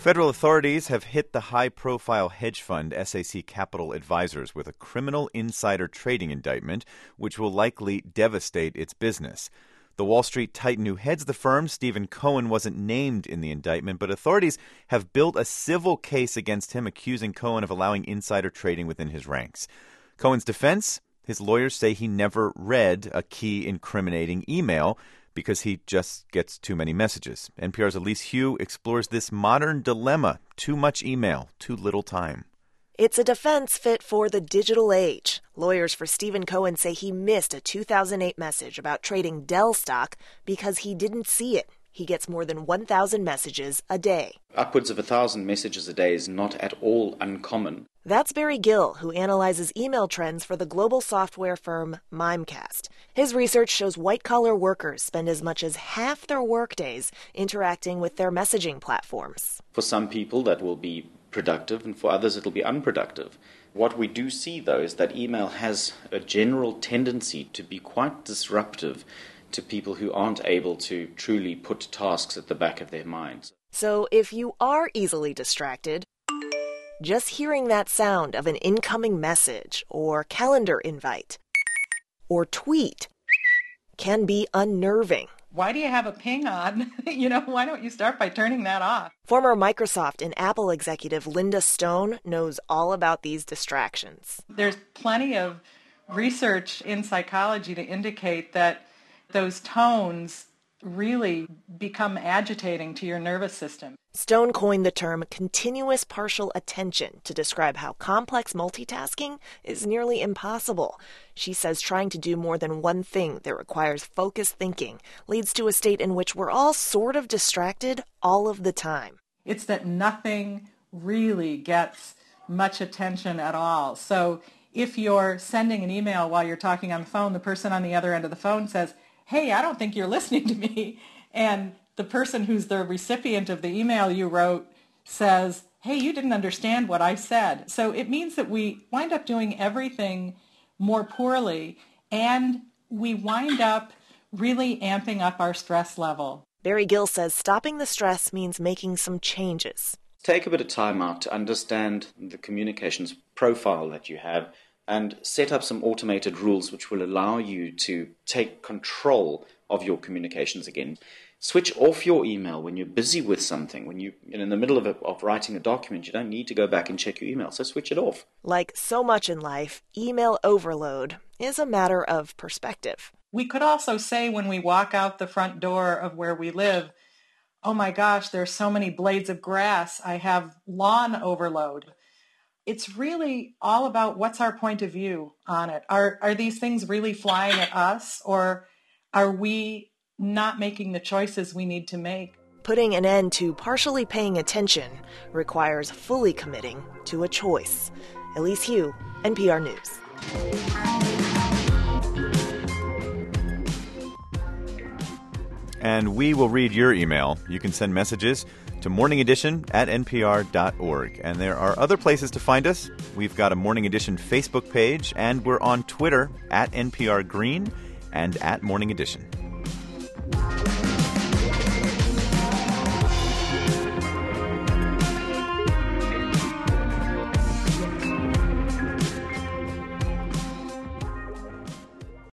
Federal authorities have hit the high-profile hedge fund SAC Capital Advisors with a criminal insider trading indictment, which will likely devastate its business. The Wall Street titan who heads the firm, Stephen Cohen, wasn't named in the indictment, but authorities have built a civil case against him, accusing Cohen of allowing insider trading within his ranks. Cohen's defense? His lawyers say he never read a key incriminating email because he just gets too many messages. NPR's Elise Hu explores this modern dilemma: too much email, too little time. It's a defense fit for the digital age. Lawyers for Stephen Cohen say he missed a 2008 message about trading Dell stock because he didn't see it. He gets more than 1,000 messages a day. Upwards of 1,000 messages a day is not at all uncommon. That's Barry Gill, who analyzes email trends for the global software firm Mimecast. His research shows white-collar workers spend as much as half their workdays interacting with their messaging platforms. For some people, that will be productive, and for others, it'll be unproductive. What we do see, though, is that email has a general tendency to be quite disruptive to people who aren't able to truly put tasks at the back of their minds. So if you are easily distracted, just hearing that sound of an incoming message or calendar invite or tweet can be unnerving. Why do you have a ping on? Why don't you start by turning that off? Former Microsoft and Apple executive Linda Stone knows all about these distractions. There's plenty of research in psychology to indicate that those tones really become agitating to your nervous system. Stone coined the term continuous partial attention to describe how complex multitasking is nearly impossible. She says trying to do more than one thing that requires focused thinking leads to a state in which we're all sort of distracted all of the time. It's that nothing really gets much attention at all. So if you're sending an email while you're talking on the phone, the person on the other end of the phone says, "Hey, I don't think you're listening to me." And the person who's the recipient of the email you wrote says, "Hey, you didn't understand what I said." So it means that we wind up doing everything more poorly, and we wind up really amping up our stress level. Barry Gill says stopping the stress means making some changes. Take a bit of time out to understand the communications profile that you have and set up some automated rules which will allow you to take control of your communications again. Switch off your email when you're busy with something. When you're in the middle of writing a document, you don't need to go back and check your email, so switch it off. Like so much in life, email overload is a matter of perspective. We could also say when we walk out the front door of where we live, "Oh my gosh, there's so many blades of grass. I have lawn overload." It's really all about what's our point of view on it. Are these things really flying at us, or are we not making the choices we need to make? Putting an end to partially paying attention requires fully committing to a choice. Elise Hu, NPR News. And we will read your email. You can send messages to morningedition@npr.org. And there are other places to find us. We've got a Morning Edition Facebook page, and we're on Twitter @NPR Green and @Morning Edition.